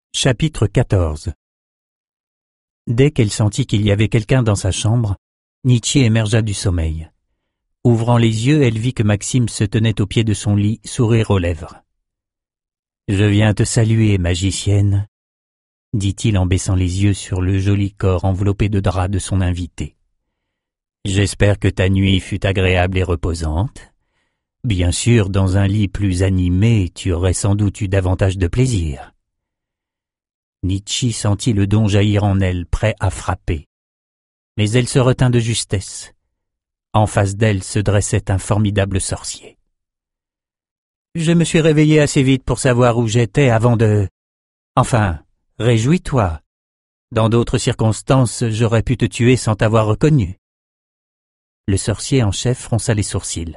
Chapitre 14. Dès qu'elle sentit qu'il y avait quelqu'un dans sa chambre, Nietzsche émergea du sommeil. Ouvrant les yeux, elle vit que Maxime se tenait au pied de son lit, sourire aux lèvres. « Je viens te saluer, magicienne, » dit-il en baissant les yeux sur le joli corps enveloppé de drap de son invitée. « J'espère que ta nuit fut agréable et reposante. Bien sûr, dans un lit plus animé, tu aurais sans doute eu davantage de plaisir. » Nietzsche sentit le don jaillir en elle, prêt à frapper. Mais elle se retint de justesse. En face d'elle se dressait un formidable sorcier. Je me suis réveillé assez vite pour savoir où j'étais avant de... Enfin, réjouis-toi. Dans d'autres circonstances, j'aurais pu te tuer sans t'avoir reconnu. Le sorcier en chef fronça les sourcils.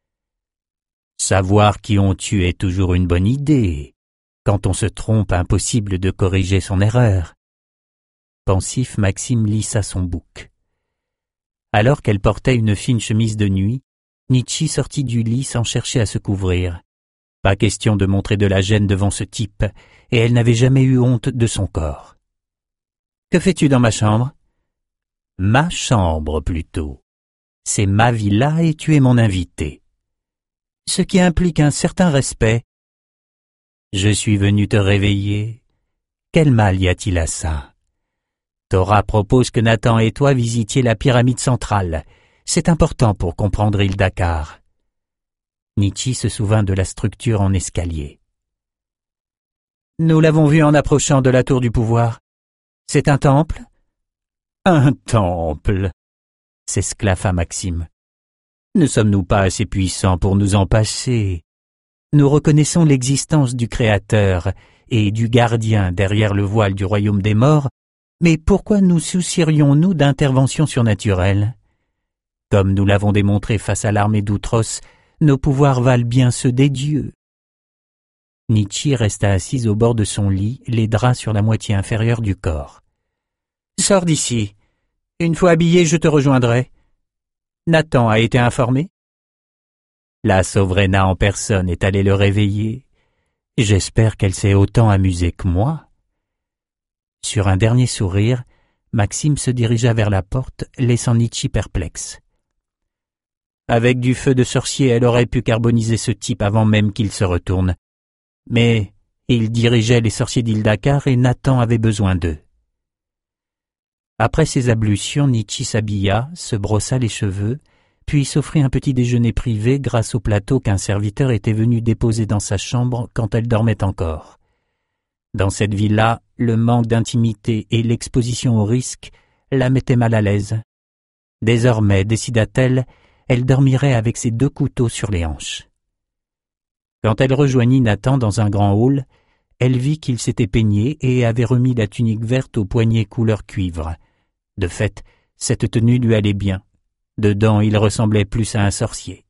Savoir qui on tue est toujours une bonne idée. Quand on se trompe, impossible de corriger son erreur. Pensif, Maxime lissa son bouc. Alors qu'elle portait une fine chemise de nuit, Nietzsche sortit du lit sans chercher à se couvrir. Pas question de montrer de la gêne devant ce type, et elle n'avait jamais eu honte de son corps. « Que fais-tu dans ma chambre ?»« Ma chambre, plutôt. C'est ma villa et tu es mon invité. Ce qui implique un certain respect. » Je suis venu te réveiller. Quel mal y a-t-il à ça? Torah propose que Nathan et toi visitiez la pyramide centrale. C'est important pour comprendre Hildakar. Nietzsche se souvint de la structure en escalier. Nous l'avons vu en approchant de la tour du pouvoir. C'est un temple? Un temple, s'esclaffa Maxime. Ne sommes-nous pas assez puissants pour nous en passer? Nous reconnaissons l'existence du Créateur et du gardien derrière le voile du royaume des morts, mais pourquoi nous soucierions-nous d'interventions surnaturelles? Comme nous l'avons démontré face à l'armée d'Outros, nos pouvoirs valent bien ceux des dieux. Nietzsche resta assise au bord de son lit, les draps sur la moitié inférieure du corps. « Sors d'ici. Une fois habillé, je te rejoindrai. Nathan a été informé ? » La Sovrena en personne est allée le réveiller. J'espère qu'elle s'est autant amusée que moi. Sur un dernier sourire, Maxime se dirigea vers la porte, laissant Nietzsche perplexe. Avec du feu de sorcier, elle aurait pu carboniser ce type avant même qu'il se retourne. Mais il dirigeait les sorciers d'Hildakar et Nathan avait besoin d'eux. Après ses ablutions, Nietzsche s'habilla, se brossa les cheveux, puis s'offrit un petit déjeuner privé grâce au plateau qu'un serviteur était venu déposer dans sa chambre quand elle dormait encore. Dans cette villa, le manque d'intimité et l'exposition au risque la mettaient mal à l'aise. Désormais, décida-t-elle, elle dormirait avec ses 2 couteaux sur les hanches. Quand elle rejoignit Nathan dans un grand hall, elle vit qu'il s'était peigné et avait remis la tunique verte aux poignets couleur cuivre. De fait, cette tenue lui allait bien. Dedans, il ressemblait plus à un sorcier.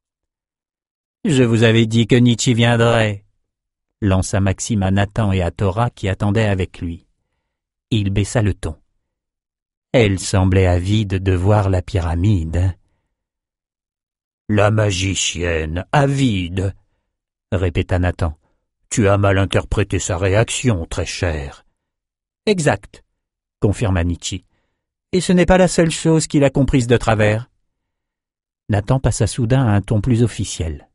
« Je vous avais dit que Nietzsche viendrait !» lança Maxime à Nathan et à Torah qui attendaient avec lui. Il baissa le ton. Elle semblait avide de voir la pyramide. « La magicienne, avide !» répéta Nathan. « Tu as mal interprété sa réaction, très cher. »« Exact, » confirma Nietzsche. Et ce n'est pas la seule chose qu'il a comprise de travers. Nathan passa soudain à un ton plus officiel.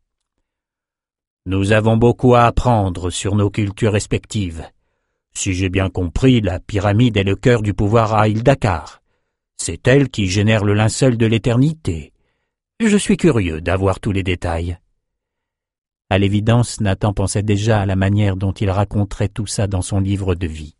Nous avons beaucoup à apprendre sur nos cultures respectives. Si j'ai bien compris, la pyramide est le cœur du pouvoir à Hildakar. C'est elle qui génère le linceul de l'éternité. Je suis curieux d'avoir tous les détails. À l'évidence, Nathan pensait déjà à la manière dont il raconterait tout ça dans son livre de vie.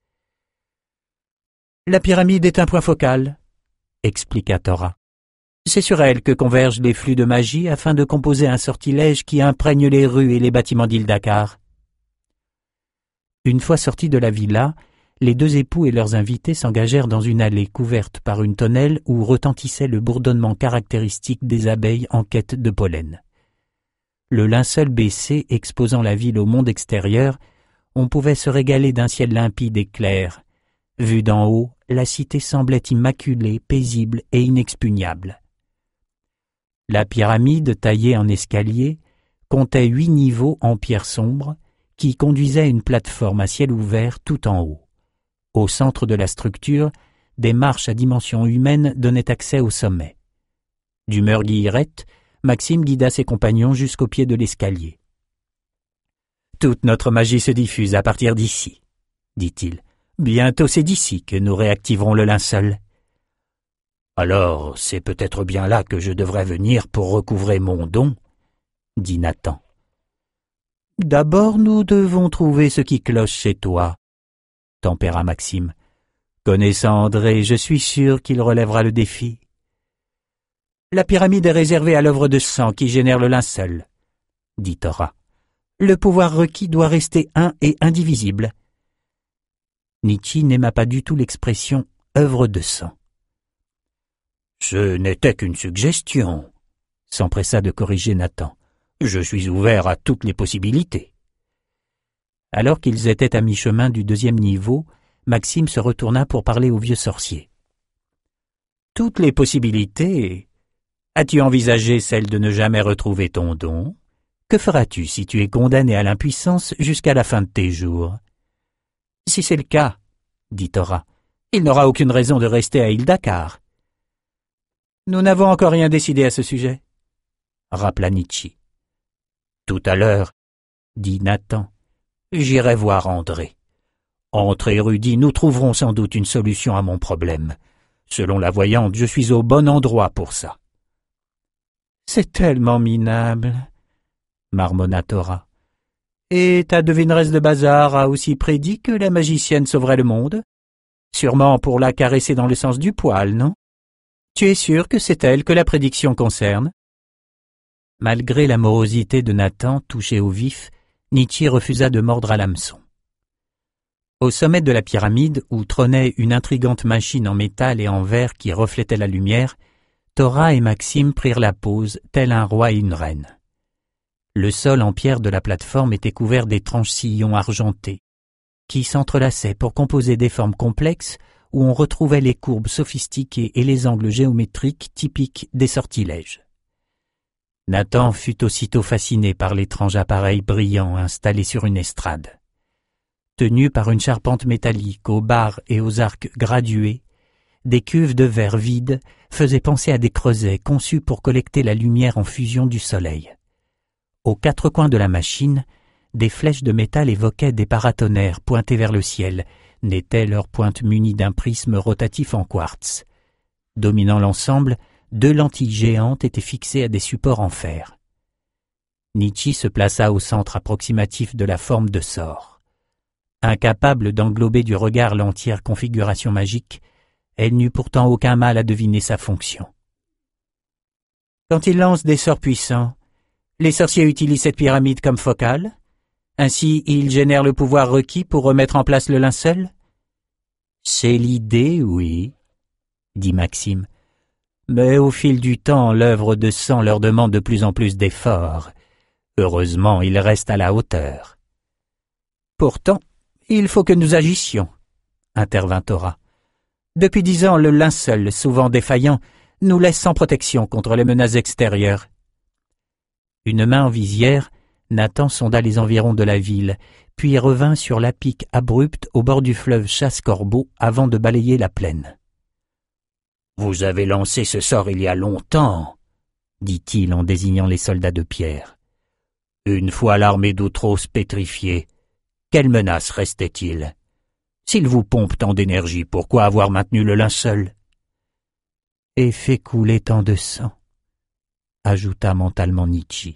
La pyramide est un point focal, expliqua Torah. C'est sur elle que convergent les flux de magie afin de composer un sortilège qui imprègne les rues et les bâtiments d'Hildakar. Une fois sortis de la villa, les 2 époux et leurs invités s'engagèrent dans une allée couverte par une tonnelle où retentissait le bourdonnement caractéristique des abeilles en quête de pollen. Le linceul baissé exposant la ville au monde extérieur, on pouvait se régaler d'un ciel limpide et clair. Vue d'en haut, la cité semblait immaculée, paisible et inexpugnable. La pyramide, taillée en escalier, comptait 8 niveaux en pierre sombre qui conduisait à une plateforme à ciel ouvert tout en haut. Au centre de la structure, des marches à dimension humaine donnaient accès au sommet. D'humeur guillerette, Maxime guida ses compagnons jusqu'au pied de l'escalier. « Toute notre magie se diffuse à partir d'ici, » dit-il. « Bientôt c'est d'ici que nous réactiverons le linceul. » « Alors, c'est peut-être bien là que je devrais venir pour recouvrer mon don, » dit Nathan. « D'abord, nous devons trouver ce qui cloche chez toi, » tempéra Maxime. « Connaissant André, je suis sûr qu'il relèvera le défi. »« La pyramide est réservée à l'œuvre de sang qui génère le linceul, » dit Thora. « Le pouvoir requis doit rester un et indivisible. » Nietzsche n'aima pas du tout l'expression « œuvre de sang ». « Ce n'était qu'une suggestion, » s'empressa de corriger Nathan. « Je suis ouvert à toutes les possibilités. » Alors qu'ils étaient à mi-chemin du deuxième niveau, Maxime se retourna pour parler au vieux sorcier. « Toutes les possibilités? As-tu envisagé celle de ne jamais retrouver ton don? Que feras-tu si tu es condamné à l'impuissance jusqu'à la fin de tes jours? »« Si c'est le cas, » dit Thora, « il n'aura aucune raison de rester à Île-Dakar. »« Nous n'avons encore rien décidé à ce sujet, » rappela Nietzsche. « Tout à l'heure, » dit Nathan, « j'irai voir André. Entre érudits, nous trouverons sans doute une solution à mon problème. Selon la voyante, je suis au bon endroit pour ça. »« C'est tellement minable, » marmonna Thora. « Et ta devineresse de bazar a aussi prédit que la magicienne sauverait le monde? Sûrement pour la caresser dans le sens du poil, non? Tu es sûr que c'est elle que la prédiction concerne? » Malgré la morosité de Nathan, touché au vif, Nietzsche refusa de mordre à l'hameçon. Au sommet de la pyramide, où trônait une intrigante machine en métal et en verre qui reflétait la lumière, Thora et Maxime prirent la pose, tel un roi et une reine. Le sol en pierre de la plateforme était couvert d'étranges sillons argentés, qui s'entrelaçaient pour composer des formes complexes où on retrouvait les courbes sophistiquées et les angles géométriques typiques des sortilèges. Nathan fut aussitôt fasciné par l'étrange appareil brillant installé sur une estrade. Tenu par une charpente métallique aux barres et aux arcs gradués, des cuves de verre vides faisaient penser à des creusets conçus pour collecter la lumière en fusion du soleil. Aux quatre coins de la machine, des flèches de métal évoquaient des paratonnerres pointés vers le ciel, n'étaient leurs pointes munies d'un prisme rotatif en quartz. Dominant l'ensemble, 2 lentilles géantes étaient fixées à des supports en fer. Nietzsche se plaça au centre approximatif de la forme de sort. Incapable d'englober du regard l'entière configuration magique, elle n'eut pourtant aucun mal à deviner sa fonction. Quand ils lancent des sorts puissants, les sorciers utilisent cette pyramide comme focale. Ainsi, ils génèrent le pouvoir requis pour remettre en place le linceul? C'est l'idée, oui, dit Maxime. Mais au fil du temps, l'œuvre de sang leur demande de plus en plus d'efforts. Heureusement, ils restent à la hauteur. Pourtant, il faut que nous agissions, intervint Thora. Depuis 10 ans, le linceul, souvent défaillant, nous laisse sans protection contre les menaces extérieures. Une main en visière, Nathan sonda les environs de la ville, puis revint sur la pique abrupte au bord du fleuve Chasse-Corbeau avant de balayer la plaine. « Vous avez lancé ce sort il y a longtemps, » dit-il en désignant les soldats de pierre. « Une fois l'armée d'Outros pétrifiée, quelle menace restait-il? S'il vous pompe tant d'énergie, pourquoi avoir maintenu le linceul? » « Et fait couler tant de sang, » ajouta mentalement Nietzsche.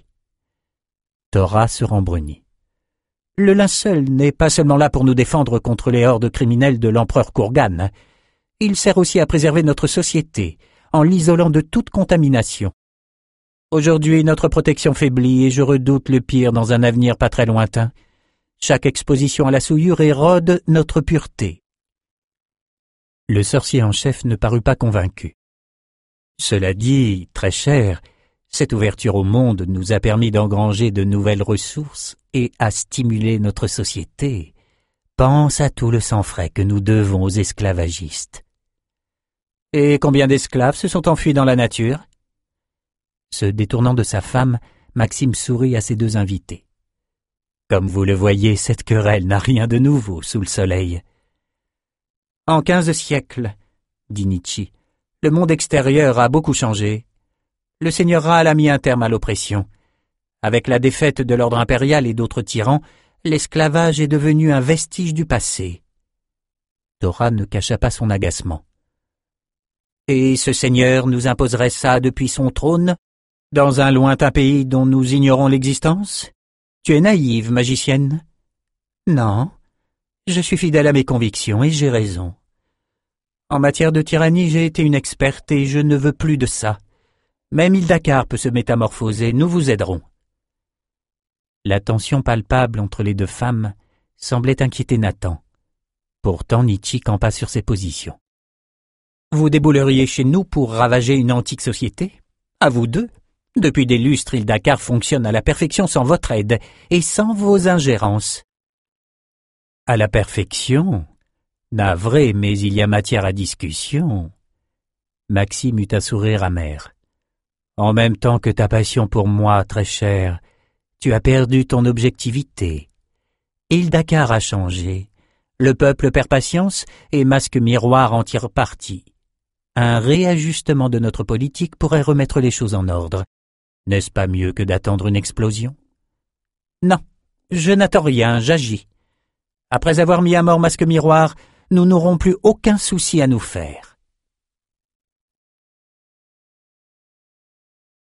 Thora se rembrunit. « Le linceul n'est pas seulement là pour nous défendre contre les hordes criminelles de l'empereur Kourgan. Il sert aussi à préserver notre société, en l'isolant de toute contamination. Aujourd'hui, notre protection faiblit et je redoute le pire dans un avenir pas très lointain. Chaque exposition à la souillure érode notre pureté. » Le sorcier en chef ne parut pas convaincu. « Cela dit, très cher, cette ouverture au monde nous a permis d'engranger de nouvelles ressources et à stimuler notre société. Pense à tout le sang frais que nous devons aux esclavagistes. » « Et combien d'esclaves se sont enfuis dans la nature ?» Se détournant de sa femme, Maxime sourit à ses 2 invités. « Comme vous le voyez, cette querelle n'a rien de nouveau sous le soleil. En 15 siècles, dit Nietzsche, le monde extérieur a beaucoup changé. Le seigneur Rahl a mis un terme à l'oppression. Avec la défaite de l'ordre impérial et d'autres tyrans, l'esclavage est devenu un vestige du passé. Dora ne cacha pas son agacement. Et ce seigneur nous imposerait ça depuis son trône, dans un lointain pays dont nous ignorons l'existence? Tu es naïve, magicienne. Non, je suis fidèle à mes convictions et j'ai raison. En matière de tyrannie, j'ai été une experte et je ne veux plus de ça. Même Hildakar peut se métamorphoser, nous vous aiderons. La tension palpable entre les deux femmes semblait inquiéter Nathan. Pourtant, Nietzsche campa sur ses positions. Vous débouleriez chez nous pour ravager une antique société? À vous deux? Depuis des lustres, Hildakar fonctionne à la perfection sans votre aide et sans vos ingérences. À la perfection? Navré, mais il y a matière à discussion. Maxime eut un sourire amer. En même temps que ta passion pour moi, très chère, tu as perdu ton objectivité. Hildakar a changé. Le peuple perd patience et Masque Miroir en tire parti. Un réajustement de notre politique pourrait remettre les choses en ordre. N'est-ce pas mieux que d'attendre une explosion? Non, je n'attends rien, j'agis. Après avoir mis à mort Masque Miroir, nous n'aurons plus aucun souci à nous faire.